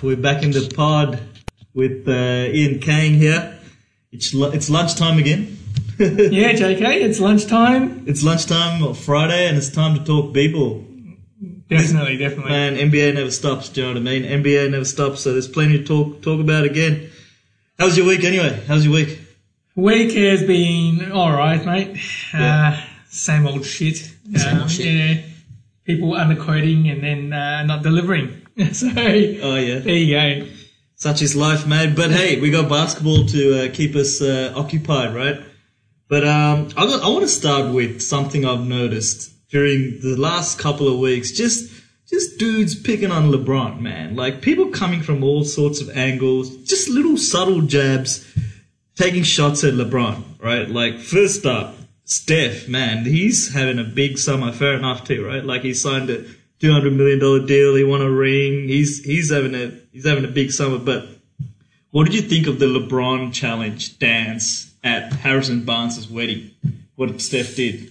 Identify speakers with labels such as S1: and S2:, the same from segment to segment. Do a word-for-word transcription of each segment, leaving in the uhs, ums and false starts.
S1: We're back in the pod with uh, Ian Kane here. It's it's lunchtime again.
S2: Yeah, J K, it's lunchtime.
S1: It's lunchtime on Friday, and it's time to talk B-ball.
S2: Definitely, definitely.
S1: Man, N B A never stops. Do you know what I mean? N B A never stops. So there's plenty to talk talk about again. How's your week anyway? How's your week?
S2: Week has been all right, mate.
S1: Yeah.
S2: Uh, same old shit.
S1: Same
S2: um,
S1: old shit.
S2: Yeah, people underquoting and then uh, not delivering. So
S1: Oh yeah.
S2: there you go.
S1: Such is life, mate. But hey, we got basketball to uh, keep us uh, occupied, right? But um, I, got, I want to start with something I've noticed during the last couple of weeks. Just, just dudes picking on LeBron, man. Like people coming from all sorts of angles, just little subtle jabs, taking shots at LeBron, right? Like first up, Steph, man, he's having a big summer. Fair enough, too, right? Like he signed a two hundred million dollars deal. He won a ring. He's he's having a he's having a big summer. But what did you think of the LeBron challenge dance at Harrison Barnes' wedding? What Steph did?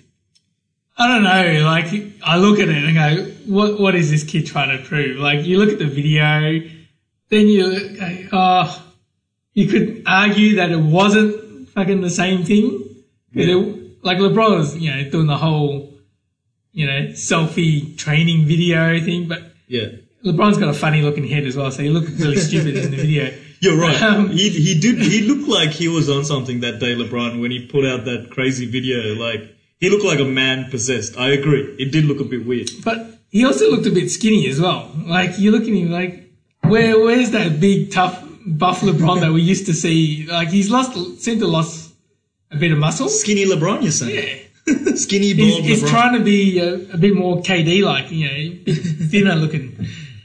S2: I don't know. Like I look at it and go, what what is this kid trying to prove? Like you look at the video, then you go, oh, you could argue that it wasn't fucking the same thing.
S1: Yeah.
S2: It, like LeBron was, you know, doing the whole, you know, selfie training video thing, but
S1: Yeah.
S2: LeBron's got a funny looking head as well, so he looked really stupid in the video.
S1: You're right.
S2: Um,
S1: he he did he looked like he was on something that day, LeBron, when he put out that crazy video. Like he looked like a man possessed. I agree. It did look a bit weird.
S2: But he also looked a bit skinny as well. Like you look at him like, where where's that big tough buff LeBron that we used to see? Like he's lost, seemed to lost a bit of muscle.
S1: Skinny LeBron, you're saying?
S2: Yeah.
S1: Skinny,
S2: He's,
S1: bald
S2: he's
S1: LeBron.
S2: trying to be a, a bit more K D like, you know, a bit thinner looking.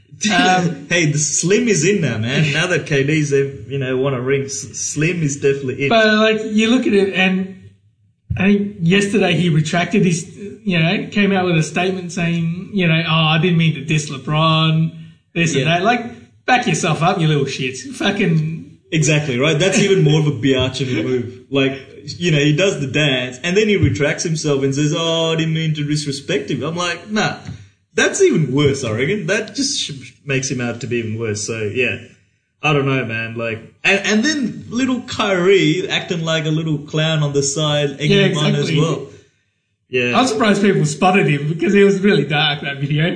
S2: Um,
S1: Hey, the Slim is in now, man. Now that K D's, you know, won a ring, S- Slim is definitely in.
S2: But like you look at it, and I think yesterday he retracted his, you know, came out with a statement saying, you know, oh, I didn't mean to diss LeBron, this
S1: Yeah.
S2: and that. Like, back yourself up, you little shit. Fucking
S1: Exactly, right? That's even more of a biatch of a move. Like, you know, he does the dance, and then he retracts himself and says, oh, I didn't mean to disrespect him. I'm like, nah, that's even worse, I reckon. That just sh- makes him out to be even worse. So, yeah, I don't know, man. Like, and, and then little Kyrie acting like a little clown on the side, egging
S2: Yeah,
S1: him on as
S2: exactly.
S1: well. Yeah.
S2: I'm surprised people spotted him because it was really dark, that video.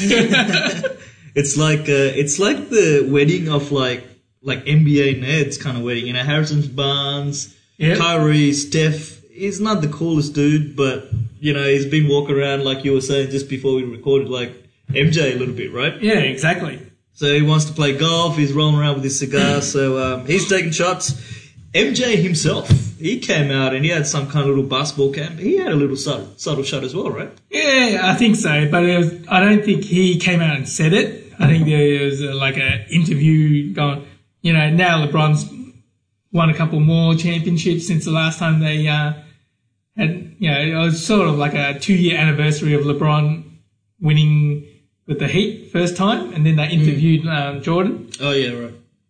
S1: It's like, uh, it's like the wedding of like, like N B A nerds kind of wedding, you know, Harrison Barnes,
S2: Yep.
S1: Kyrie, Steph. He's not the coolest dude, but, you know, he's been walking around, like you were saying just before we recorded, like M J a little bit, right?
S2: Yeah, exactly.
S1: So he wants to play golf, he's rolling around with his cigar, so um, he's taking shots. M J himself, he came out and he had some kind of little basketball camp. He had a little subtle, subtle shot as well, right?
S2: Yeah, I think so, but it was, I don't think he came out and said it. I think there was uh like an interview going, you know, now LeBron's won a couple more championships since the last time they uh, had, you know, it was sort of like a two-year anniversary of LeBron winning with the Heat first time, and then they interviewed um, Jordan.
S1: Oh, yeah, right.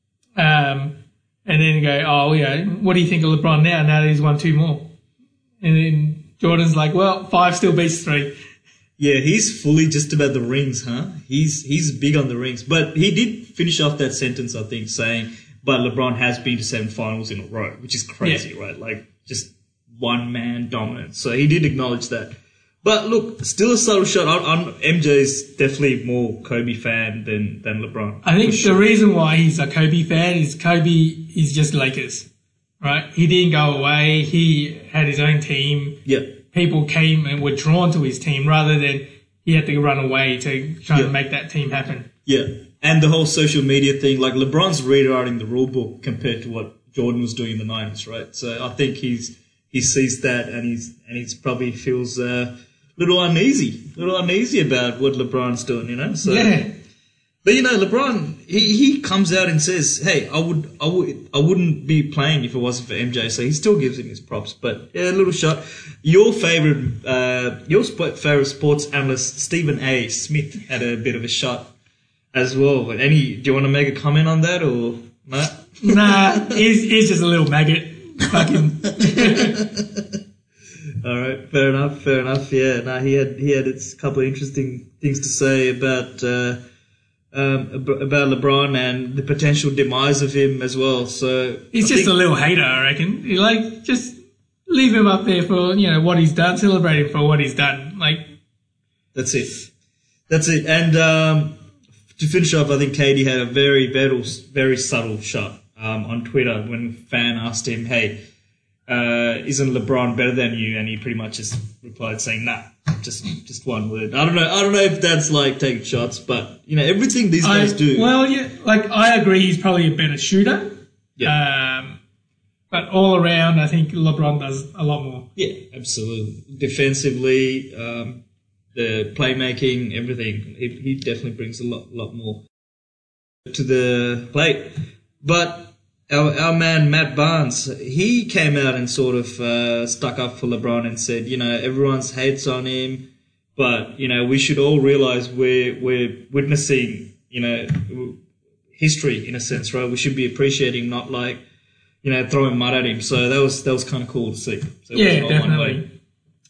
S2: Um, and then go, oh, yeah, what do you think of LeBron now, now that he's won two more? And then Jordan's like, well, five still beats three.
S1: Yeah, he's fully just about the rings, huh? He's he's big on the rings. But he did finish off that sentence, I think, saying, but LeBron has been to seven finals in a row, which is crazy,
S2: Yeah.
S1: right? Like, just one-man dominance. So he did acknowledge that. But look, still a subtle shot. I'm, I'm, M J's definitely more Kobe fan than, than LeBron.
S2: I think
S1: for sure.
S2: the reason why he's a Kobe fan is Kobe is just Lakers, right? He didn't go away. He had his own team.
S1: Yeah.
S2: People came and were drawn to his team rather than he had to run away to try
S1: Yeah.
S2: and make that team happen.
S1: Yeah. And the whole social media thing, like LeBron's rewriting the rule book compared to what Jordan was doing in the nineties, right? So I think he's he sees that and he's and he's probably feels uh, a little uneasy, a little uneasy about what LeBron's doing, you know? So
S2: Yeah.
S1: But you know, LeBron, he, he comes out and says, "Hey, I would, I would, I wouldn't be playing if it wasn't for M J." So he still gives him his props. But yeah, a little shot. Your favorite, uh, your sp- favorite sports analyst, Stephen A. Smith, had a bit of a shot as well. Any? Do you want to make a comment on that or no?
S2: Nah, he's, he's just a little maggot. Fucking.
S1: All right, fair enough, fair enough. Yeah, no, he had he had a couple of interesting things to say about. Uh, um, ab- about LeBron and the potential demise of him as well. So
S2: He's
S1: I
S2: just
S1: think,
S2: a little hater, I reckon. He, like, just leave him up there for, you know, what he's done. Celebrate him for what he's done. Like,
S1: that's it. That's it. And um, to finish off, I think K D had a very, very, very subtle shot um, on Twitter when a fan asked him, hey, uh, isn't LeBron better than you? And he pretty much just replied saying, nah, just just one word. I don't know. I don't know if that's like taking shots, but, you know, everything these
S2: I,
S1: guys do.
S2: Well, yeah, like, I agree he's probably a better shooter.
S1: Yeah.
S2: Um, but all around, I think LeBron does a lot more.
S1: Yeah, absolutely. Defensively, um, the playmaking, everything. He, he definitely brings a lot, lot more to the plate. But our, our man Matt Barnes, he came out and sort of uh, stuck up for LeBron and said, you know, everyone's hates on him, but you know, we should all realize we're we're witnessing, you know, history in a sense, right? We should be appreciating, not like, you know, throwing mud at him. So that was that was kind of cool to see. So it
S2: Yeah,
S1: wasn't all one
S2: definitely.
S1: way.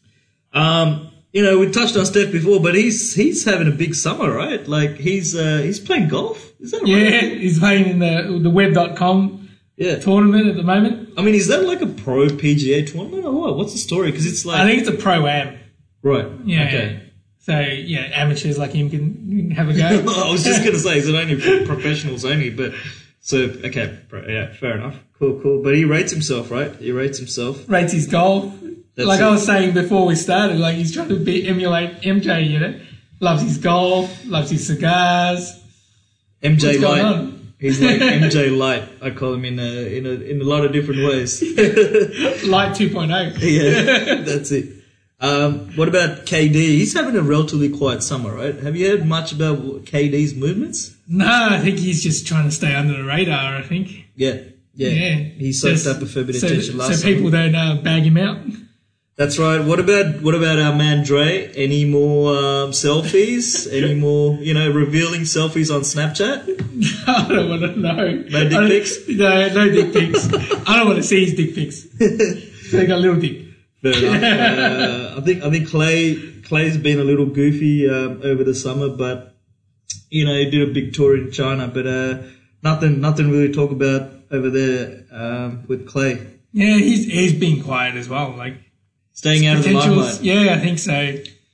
S1: Um, you know, we touched on Steph before, but he's he's having a big summer, right? Like he's uh, he's playing golf. Is that right?
S2: Yeah, he's playing in the the web dot com
S1: Yeah.
S2: tournament at the moment.
S1: I mean, is that like a pro P G A tournament or what? What's the story? Because it's like
S2: I think it's a pro-am.
S1: right.
S2: Yeah.
S1: Okay.
S2: So, yeah, amateurs like him can have a go.
S1: I was just gonna say, is it only for professionals only? But so okay, pro- yeah, fair enough. Cool, cool. But he rates himself, right? He rates himself.
S2: Rates his golf.
S1: That's
S2: like
S1: it.
S2: I was saying before we started, like he's trying to be, emulate M J, you know. Loves his golf, loves his cigars.
S1: M J
S2: What's going
S1: Light.
S2: on?
S1: He's like M J Light. I call him in a in a in a lot of different ways.
S2: Light two point oh.
S1: Yeah, that's it. Um, what about K D? He's having a relatively quiet summer, right? Have you heard much about K D's movements?
S2: No, I think he's just trying to stay under the radar, I think.
S1: Yeah, yeah.
S2: Yeah.
S1: He soaked
S2: Just
S1: up a fair bit of
S2: so,
S1: attention last
S2: So people
S1: summer.
S2: don't uh, bag him out.
S1: That's right. What about what about our man Dre? Any more um, selfies? Any more, you know, revealing selfies on Snapchat?
S2: I don't want to know.
S1: No dick
S2: I don't-
S1: pics?
S2: No, no dick pics. I don't want to see his dick pics. They got a little dick.
S1: Fair enough. Uh, I think I think Clay Clay's been a little goofy um, over the summer, but you know he did a big tour in China, but uh, nothing nothing really to talk about over there um, with Clay.
S2: Yeah, he's he's been quiet as well. Like
S1: Staying out of the
S2: potentials.
S1: limelight.
S2: Yeah, I think so.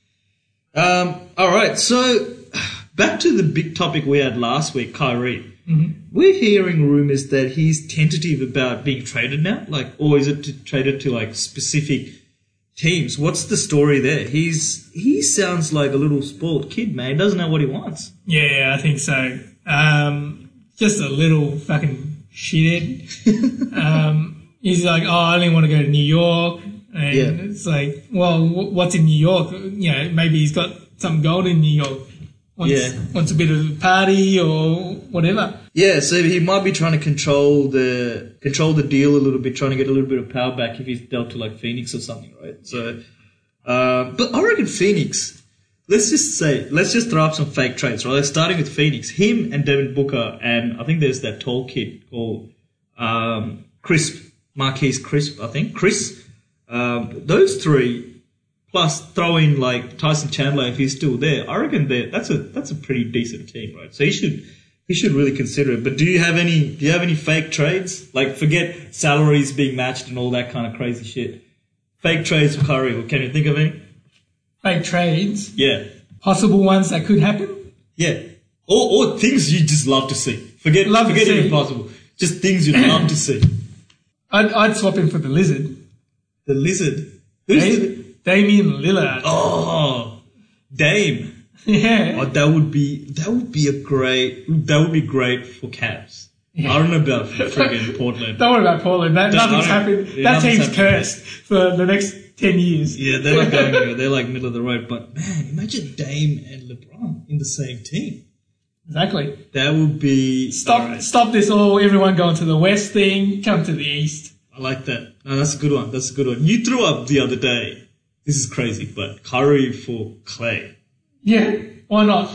S1: Um, all right, so back to the big topic we had last week, Kyrie.
S2: Mm-hmm.
S1: We're hearing rumors that he's tentative about being traded now, like, or is it to, traded to like specific teams? What's the story there? He's he sounds like a little spoiled kid, man. He doesn't know what he wants.
S2: Yeah, I think so. Um, just a little fucking shithead. um, he's like, oh, I only want to go to New York. And
S1: Yeah.
S2: it's like, well, w- what's in New York? You know, maybe he's got some gold in New York. Wants,
S1: Yeah.
S2: wants a bit of a party or whatever.
S1: Yeah, so he might be trying to control the control the deal a little bit, trying to get a little bit of power back if he's dealt to like Phoenix or something, right? So, uh, but I reckon Phoenix. Let's just say, let's just throw up some fake trades, right? Starting with Phoenix, him and Devin Booker, and I think there's that tall kid called um, Crisp, Marquise Crisp, I think Chris. Um, those three, plus throw in like Tyson Chandler if he's still there. I reckon that that's a that's a pretty decent team, right? So he should he should really consider it. But do you have any do you have any fake trades? Like forget salaries being matched and all that kind of crazy shit. Fake trades for Curry. Can you think of any?
S2: Fake trades.
S1: Yeah,
S2: Possible ones that could happen.
S1: yeah. Or or things you just love to see. Forget
S2: Love to
S1: forget
S2: see.
S1: even possible. Just things you'd love to see.
S2: I'd, I'd swap him for the Lizard.
S1: The Lizard. Who's
S2: Da-
S1: the
S2: Damian Lillard.
S1: Oh, Dame.
S2: Yeah.
S1: Oh, that would be that would be a great that would be great for Cavs. I don't know about friggin' Portland.
S2: Don't worry about Portland. That,
S1: Don't-
S2: nothing's
S1: I don't-
S2: happened.
S1: yeah,
S2: That
S1: nothing's
S2: team's
S1: happened.
S2: cursed for the next ten years.
S1: Yeah, they're not going anywhere. They're like middle of the road. But man, imagine Dame and LeBron in the same team.
S2: Exactly.
S1: That would be
S2: Stop
S1: all right.
S2: stop this all, everyone going to the West thing, come to the East.
S1: I like that. No, that's a good one. That's a good one. You threw up the other day. This is crazy, but Curry for Clay.
S2: Yeah, why not?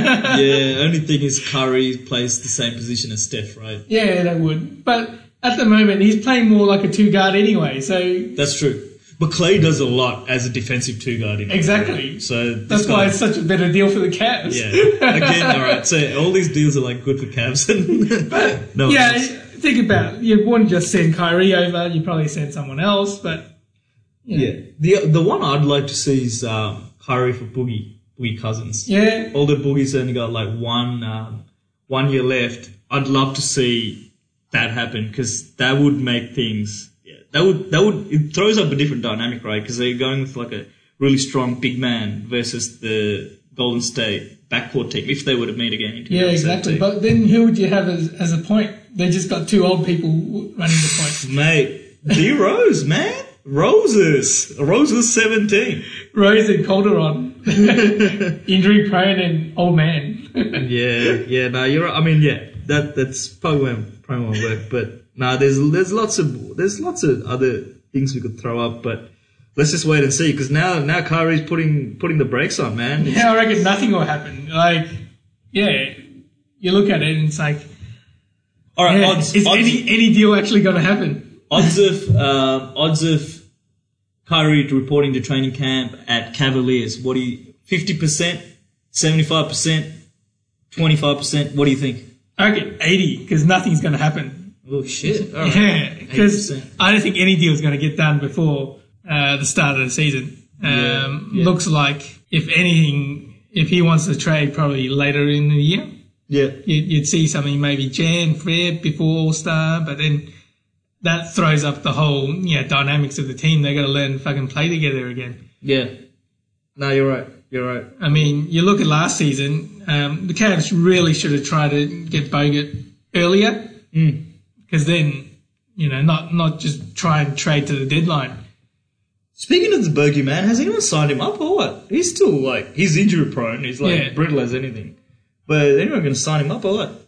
S1: Yeah, only thing is Curry plays the same position as Steph, right?
S2: Yeah, that would. But at the moment, he's playing more like a two guard anyway, so
S1: That's true. But Clay does a lot as a defensive two guard. In
S2: Exactly.
S1: Right? So this
S2: That's
S1: guy,
S2: why it's such a better deal for the Cavs.
S1: Yeah. Again, all right. So all these deals are like good for Cavs.
S2: But
S1: no
S2: yeah,
S1: else.
S2: think about it. You wouldn't just send Kyrie over. You probably send someone else. But
S1: yeah,
S2: yeah,
S1: the the one I'd like to see is um, Kyrie for Boogie Boogie Cousins.
S2: yeah,
S1: Although Boogie's only got like one um, one year left, I'd love to see that happen because that would make things. That would that would it throws up a different dynamic, right? Because they're going with like a really strong big man versus the Golden State backcourt team if they were to meet again. In
S2: yeah, exactly. But then who would you have as, as a point? They just got two old people running the point.
S1: Mate, D Rose, man, Roses, Rose was seventeen.
S2: Rose and Calderon, injury prone and old man.
S1: yeah, yeah. No, you're right. I mean, yeah, that that's probably won't probably won't work, but. No, there's there's lots of there's lots of other things we could throw up, but let's just wait and see because now now Kyrie's putting putting the brakes on, man. It's,
S2: yeah, I reckon nothing will happen. Like, yeah, you look at it and it's like,
S1: all right,
S2: yeah,
S1: odds,
S2: is
S1: odds,
S2: any any deal actually going to happen?
S1: Odds of uh, odds of Kyrie reporting to training camp at Cavaliers. What do you? Fifty percent, seventy five percent, twenty five percent. What do you think?
S2: I reckon eighty because nothing's going to happen.
S1: Oh shit! All right.
S2: Yeah, because I don't think any deal is going to get done before uh, the start of the season. Um,
S1: Yeah, yeah.
S2: Looks like, if anything, if he wants to trade, probably later in the year,
S1: Yeah,
S2: you'd, you'd see something maybe Jan, Feb before All Star, but then that throws up the whole you know, dynamics of the team. They got to learn to fucking play together again.
S1: yeah. No, you're right. You're right.
S2: I mean, you look at last season, um, the Cavs really should have tried to get Bogut earlier.
S1: Mm.
S2: Because then, you know, not not just try and trade to the deadline.
S1: Speaking of the Bogey man, has anyone signed him up or what? He's still like he's injury prone. He's like
S2: Yeah.
S1: brittle as anything. But is anyone going to sign him up or what?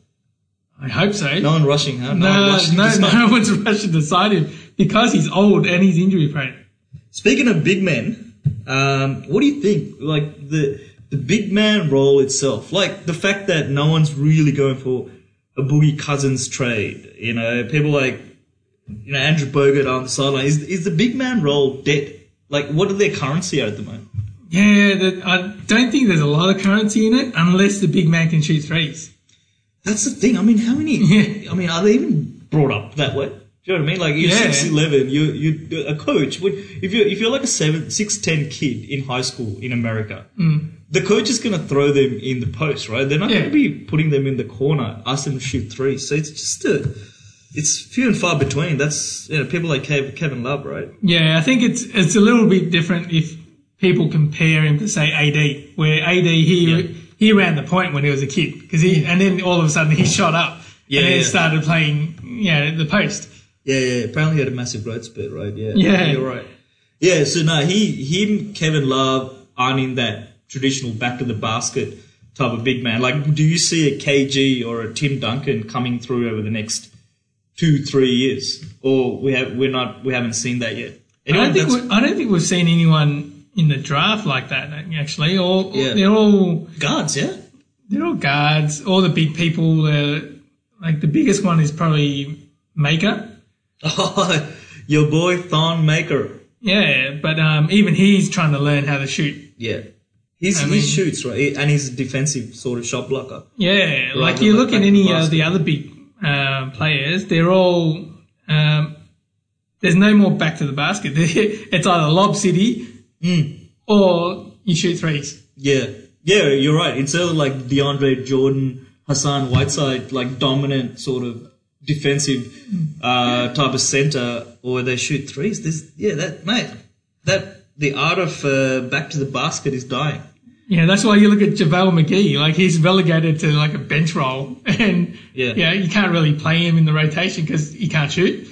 S2: I hope so.
S1: No one rushing, huh?
S2: no,
S1: one rushing
S2: no,
S1: to sign-
S2: no one's rushing to sign him because he's old and he's injury prone.
S1: Speaking of big men, um, what do you think? Like the the big man role itself, like the fact that no one's really going for a Boogie Cousins trade. You know, people like you know Andrew Bogut on the sideline. Is is the big man role dead? Like, what are their currency at the moment?
S2: Yeah, that, I don't think there's a lot of currency in it unless the big man can shoot threes.
S1: That's the thing. I mean, how many?
S2: Yeah.
S1: I mean, are they even brought up that way? Do you know what I mean? Like, you're
S2: Yeah.
S1: six eleven. You you a coach. Would if you if you're like a seven six ten kid in high school in America,
S2: Mm.
S1: the coach is going to throw them in the post, right? They're not
S2: Yeah.
S1: going to be putting them in the corner, ask them to shoot threes. So it's just a, it's few and far between. That's you know people like Kev, Kevin Love, right?
S2: Yeah, I think it's it's a little bit different if people compare him to say A D, where A D he
S1: Yeah.
S2: he ran the point when he was a kid because he and then all of a sudden he shot up
S1: Yeah,
S2: and then
S1: yeah.
S2: started playing you know the post.
S1: Yeah, yeah. Apparently he had a massive growth spurt, right? Yeah,
S2: Yeah.
S1: You're right. Yeah. So no, he, him, Kevin Love aren't in that traditional back to the basket type of big man. Like, do you see a K G or a Tim Duncan coming through over the next two, three years, or we have we're not we haven't seen that yet?
S2: I don't think
S1: that's-
S2: we, I don't think we've seen anyone in the draft like that actually. All
S1: Yeah.
S2: they're all
S1: guards, yeah.
S2: they're all guards. All the big people. Uh, like the biggest one is probably Maker.
S1: Oh, your boy Thon Maker.
S2: Yeah, but um, even he's trying to learn how to shoot.
S1: Yeah. He's,
S2: I
S1: he
S2: mean-
S1: shoots, right? And he's a defensive sort of shot blocker.
S2: Yeah, like
S1: Rather
S2: you
S1: than
S2: look at
S1: back
S2: any
S1: to
S2: of the
S1: basket.
S2: other big uh, players, they're all um, there's no more back to the basket. It's either lob city
S1: Mm.
S2: or you shoot threes.
S1: Yeah. Yeah, you're right. Instead of like DeAndre Jordan, Hassan Whiteside, like dominant sort of defensive uh, type of center, or they shoot threes. This, yeah, that mate, that the art of uh, back to the basket is dying.
S2: Yeah, that's why you look at JaVale McGee. Like he's relegated to like a bench role, and
S1: Yeah.
S2: yeah, you can't really play him in the rotation because he can't shoot.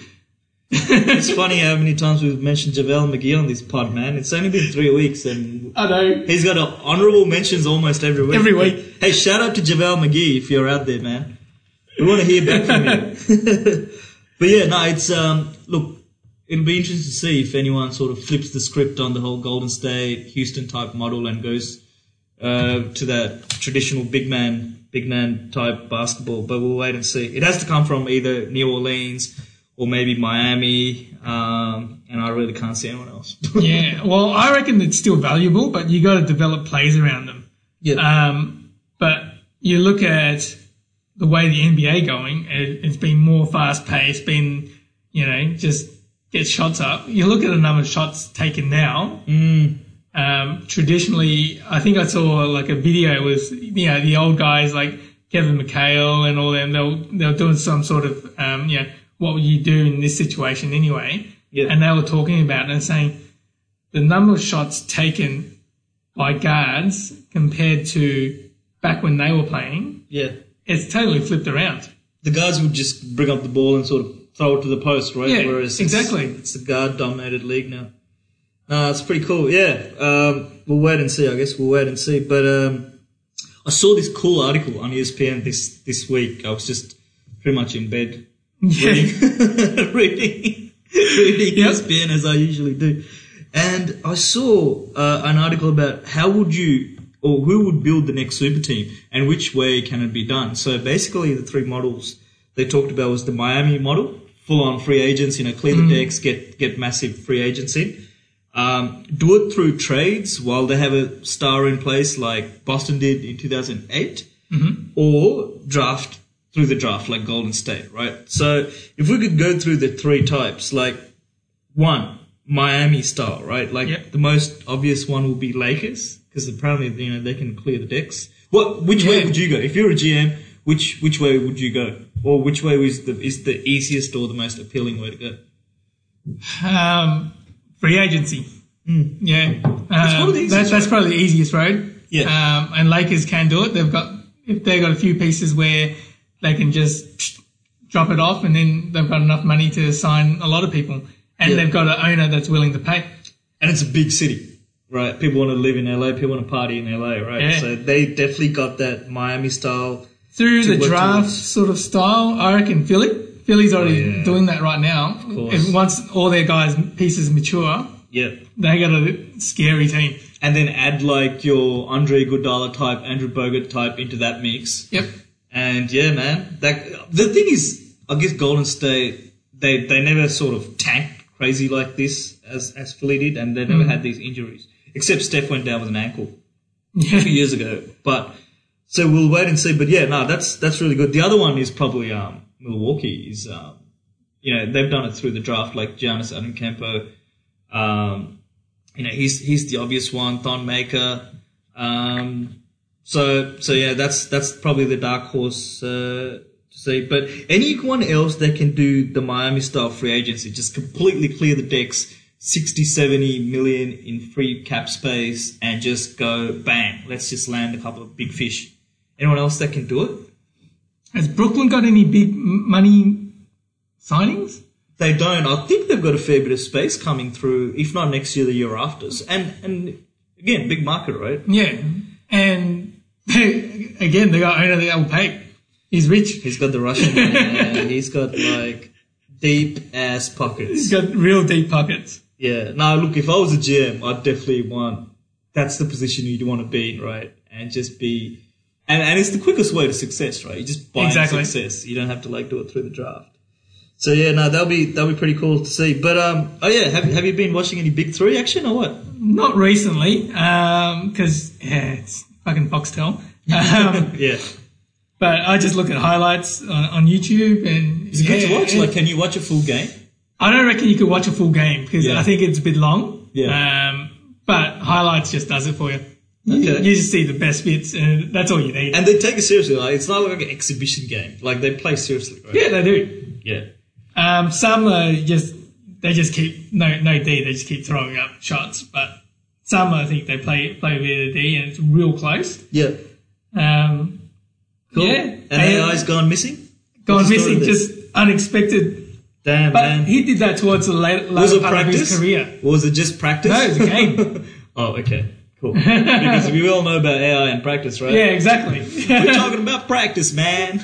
S1: It's funny how many times we've mentioned JaVale McGee on this pod, man. It's only been three weeks and
S2: I know.
S1: he's got a honourable mentions almost every week.
S2: Every week.
S1: Hey, shout out to JaVale McGee if you're out there, man. We want to hear back from you. But yeah, no, it's, um, look, it'll be interesting to see if anyone sort of flips the script on the whole Golden State, Houston type model and goes uh, to that traditional big man, big man type basketball. But we'll wait and see. It has to come from either New Orleans or maybe Miami, um, and I really can't see anyone else.
S2: Yeah, well, I reckon it's still valuable, but you got to develop plays around them.
S1: Yeah.
S2: Um, but you look at the way the N B A going, it, it's been more fast paced, been, you know, just get shots up. You look at the number of shots taken now.
S1: Mm.
S2: Um, traditionally, I think I saw like a video was, you know, the old guys like Kevin McHale and all them, they were, they were doing some sort of, um, you know, what would you do in this situation anyway?
S1: Yeah.
S2: And they were talking about it and saying the number of shots taken by guards compared to back when they were playing,
S1: Yeah.
S2: it's totally flipped around.
S1: The guards would just bring up the ball and sort of throw it to the post, right?
S2: Yeah,
S1: Whereas
S2: exactly.
S1: It's, it's a guard-dominated league now. No, it's pretty cool. Yeah. Um, we'll wait and see, I guess. We'll wait and see. But um, I saw this cool article on E S P N this, this week. I was just pretty much in bed
S2: Yeah.
S1: reading, reading, reading
S2: Yep.
S1: E S P N as I usually do. And I saw uh, an article about how would you or who would build the next super team and which way can it be done. So basically the three models they talked about was the Miami model, full-on free agents, you know, clear the
S2: Mm.
S1: decks, get get massive free agents in. Um, do it through trades while they have a star in place like Boston did in two thousand eight,
S2: Mm-hmm.
S1: or draft through the draft like Golden State, right? So if we could go through the three types, like one, Miami style, right? Like
S2: Yep.
S1: the most obvious one would be Lakers because apparently, you know, they can clear the decks. What, which way
S2: Yeah.
S1: would you go? If you're a G M, which, which way would you go? Or which way is the, is the easiest or the most appealing way to go?
S2: Um, free agency.
S1: Mm.
S2: Yeah. Um,
S1: one of the easiest,
S2: that's, that's
S1: right?
S2: probably the easiest road.
S1: Yeah.
S2: Um, and Lakers can do it. They've got, if they've got a few pieces where they can just psh, drop it off and then they've got enough money to sign a lot of people. And
S1: Yeah.
S2: they've got an owner that's willing to pay.
S1: And it's a big city, right? People want to live in L A, people want to party in L A, right?
S2: Yeah.
S1: So they definitely got that Miami style.
S2: Through
S1: To
S2: the
S1: work
S2: draft
S1: towards.
S2: sort of style, I reckon Philly. Philly's already
S1: Oh, yeah.
S2: doing that right now.
S1: course.
S2: And once all their guys' pieces mature,
S1: Yeah.
S2: they got a scary team.
S1: And then add like your Andre Iguodala type, Andrew Bogut type into that mix.
S2: Yep.
S1: And yeah, man, that the thing is, I guess Golden State, they, they never sort of tanked crazy like this as, as Philly did, and they never
S2: Mm.
S1: had these injuries. Except Steph went down with an ankle a
S2: Yeah.
S1: few years ago. But so we'll wait and see. But yeah, no, that's that's really good. The other one is probably um, Milwaukee. Is um, you know, they've done it through the draft, like Giannis Antetokounmpo. Um, you know, he's he's the obvious one. Thon Maker. Um, so so yeah, that's that's probably the dark horse uh, to see. But anyone else that can do the Miami style free agency, just completely clear the decks, sixty, seventy million in free cap space, and just go bang. Let's just land a couple of big fish. Anyone else that can do it?
S2: Has Brooklyn got any big m- money signings?
S1: They don't. I think they've got a fair bit of space coming through, if not next year, the year after. And and again, big market, right?
S2: Yeah. And again, they got owner that will pay. He's rich.
S1: He's got the Russian money, and he's got like deep ass pockets.
S2: He's got real deep pockets.
S1: Yeah. Now, look, if I was a G M, I'd definitely want. That's the position you'd want to be in, right? And just be, and and it's the quickest way to success, right? You just buy
S2: Exactly.
S1: success. You don't have to like do it through the draft. So yeah, no, that'll be that'll be pretty cool to see. But um, oh yeah, have have you been watching any Big Three action or what?
S2: Not recently, um, because yeah, it's fucking Foxtel. Um,
S1: Yeah.
S2: but I just look at highlights on, on YouTube, and
S1: Is it good to
S2: yeah,
S1: watch?
S2: it-
S1: Like, can you watch a full game?
S2: I don't reckon you could watch a full game because
S1: Yeah.
S2: I think it's a bit long.
S1: Yeah.
S2: Um, but highlights just does it for you.
S1: Okay.
S2: You just see the best bits, and that's all you need.
S1: And they take it seriously. Like, it's not like an exhibition game. Like, they play seriously, right?
S2: yeah, they do.
S1: Yeah.
S2: Um, some are just they just keep no no D. They just keep throwing up shots. But some I think they play play a bit of D, and it's real close.
S1: Yeah.
S2: Um,
S1: Cool.
S2: Yeah.
S1: And A I's gone missing?
S2: gone
S1: What's the story
S2: missing,
S1: of this?
S2: just unexpected.
S1: Damn,
S2: But
S1: man.
S2: he did that towards the late,
S1: Was
S2: later
S1: it
S2: part of
S1: practice?
S2: his career.
S1: Or was it just practice?
S2: No, it was a game.
S1: Oh, okay. Cool. Because we all know about A I and practice, right?
S2: Yeah, exactly.
S1: We're talking about practice, man.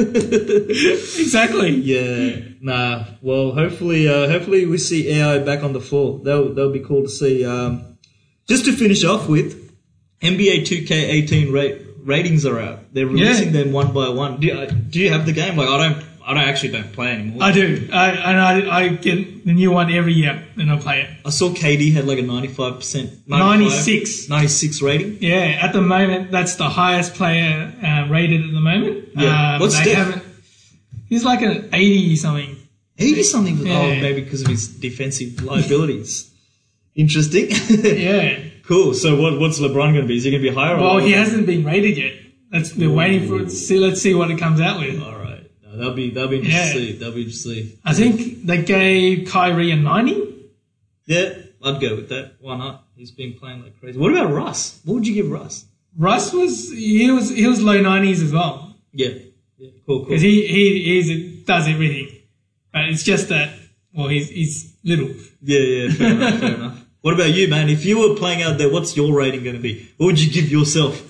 S2: exactly.
S1: Yeah. Nah. Well, hopefully, uh, hopefully we see A I back on the floor. That'll that'll be cool to see. Um, just to finish off with, N B A two K eighteen rate ratings are out. They're releasing
S2: Yeah.
S1: them one by one. Do you, uh, do you have the game? Like, I don't. I don't actually don't play anymore.
S2: I do. I, and I, I get the new one every year, and I play it.
S1: I saw K D had like a ninety-five percent,
S2: ninety-six.
S1: ninety-six rating.
S2: Yeah, at the moment, that's the highest player uh, rated at the moment.
S1: Yeah.
S2: Um,
S1: What's
S2: they
S1: Steph?
S2: haven't. He's like an eighty something.
S1: eighty something.
S2: Yeah.
S1: Oh, maybe because of his defensive liabilities. Interesting.
S2: Yeah.
S1: Cool. So what, what's LeBron going to be? Is he going to be higher?
S2: Well,
S1: or
S2: he hasn't been rated yet. That's they're waiting for it. To see, let's see what it comes out with.
S1: All right. No, that'll be that'll be interesting
S2: Yeah.
S1: to see. That'll be interesting to see.
S2: I think they gave Kyrie a ninety.
S1: Yeah, I'd go with that. Why not? He's been playing like crazy. What about Russ? What would you give Russ?
S2: Russ was he was he was low nineties as well
S1: Yeah. Yeah. Cool. Cool.
S2: because he he he's, does everything, but it's just that well he's he's little.
S1: Yeah. Yeah. Fair enough. Fair enough. What about you, man? If you were playing out there, what's your rating going to be? What would you give yourself?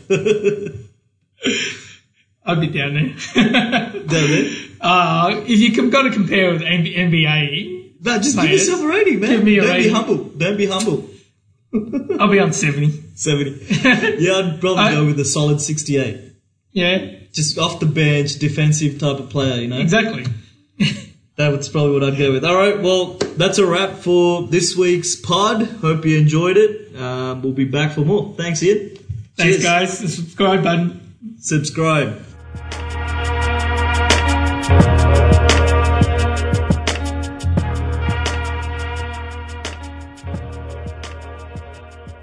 S2: I'd be down there.
S1: Down there?
S2: Uh, if you got to compare with N B A,
S1: No, just give
S2: Players.
S1: yourself a rating, man.
S2: Give me a
S1: Don't
S2: rating.
S1: be humble. Don't be humble.
S2: I'll be on seventy.
S1: seventy. Yeah, I'd probably
S2: I-
S1: go with a solid sixty-eight.
S2: Yeah,
S1: Just off the bench, defensive type of player, you know?
S2: exactly.
S1: That's probably what I'd go with. All right, well, that's a wrap for this week's pod. Hope you enjoyed it. Um, we'll be back for more. Thanks, Ian.
S2: Thanks,
S1: Cheers.
S2: guys. The subscribe button.
S1: Subscribe.